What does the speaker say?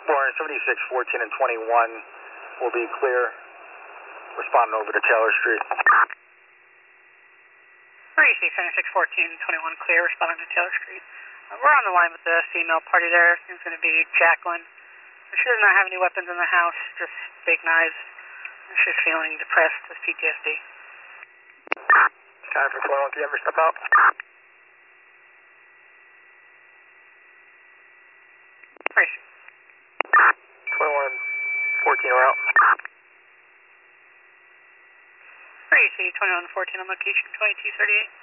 Warren 76, 14, and 21 will be clear. Responding over to Taylor Street. 36, 76, 14, 21 clear, responding to Taylor Street. We're on the line with the female party there. It's going to be Jacqueline. She does not have any weapons in the house, just big knives. She's feeling depressed with PTSD. Time for 21 PM, step out. Tracy. 21, 14, we're out. Tracy, 21, 14 on location, 2238.